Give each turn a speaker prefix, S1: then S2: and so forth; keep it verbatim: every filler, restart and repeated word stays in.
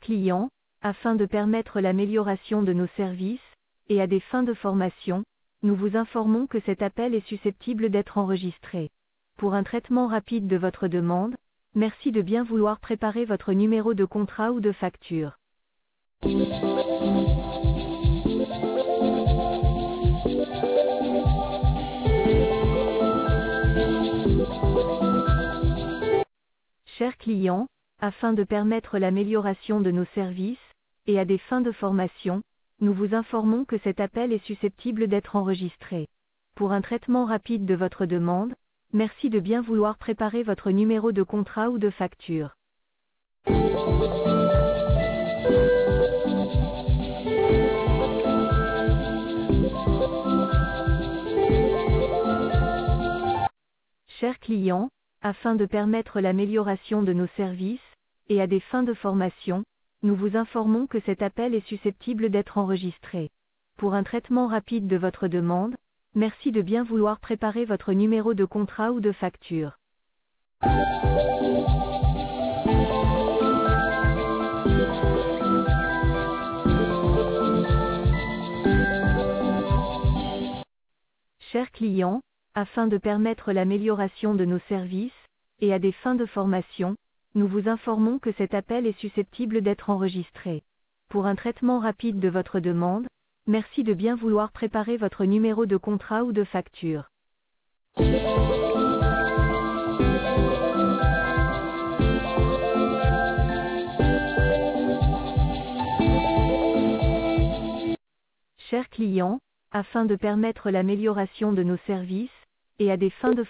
S1: clients, afin de permettre l'amélioration de nos services, et à des fins de formation, nous vous informons que cet appel est susceptible d'être enregistré. Pour un traitement rapide de votre demande, merci de bien vouloir préparer votre numéro de contrat ou de facture. Chers clients, afin de permettre l'amélioration de nos services, et à des fins de formation, nous vous informons que cet appel est susceptible d'être enregistré. Pour un traitement rapide de votre demande, merci de bien vouloir préparer votre numéro de contrat ou de facture. Chers clients, afin de permettre l'amélioration de nos services, et à des fins de formation, nous vous informons que cet appel est susceptible d'être enregistré. Pour un traitement rapide de votre demande, merci de bien vouloir préparer votre numéro de contrat ou de facture. Chers clients, afin de permettre l'amélioration de nos services, et à des fins de formation, nous vous informons que cet appel est susceptible d'être enregistré. Pour un traitement rapide de votre demande, merci de bien vouloir préparer votre numéro de contrat ou de facture. Chers clients, afin de permettre l'amélioration de nos services, et à des fins de